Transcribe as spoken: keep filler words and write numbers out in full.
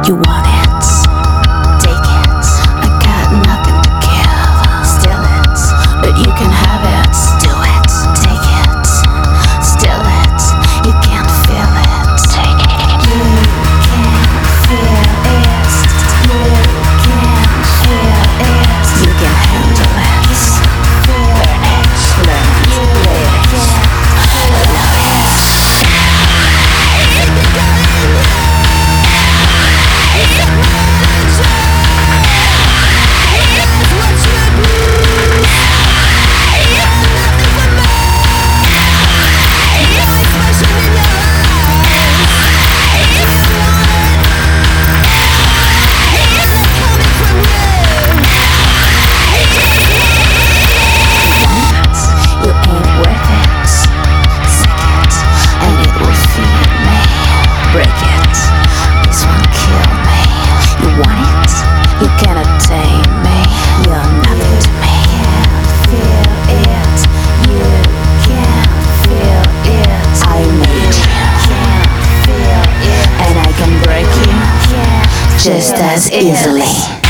You want it? Take it. I got nothing to give. Steal it, but you can have it. Do it. Take it. Steal it. You can't feel it. Take it. You can't feel it. You can't feel it. You can handle it. Learn it. Learn it. Live it. Love it. You cannot tame me. You're nothing to me. Feel it. You can't feel it. I made you. Can't feel it. And I can break you just as easily.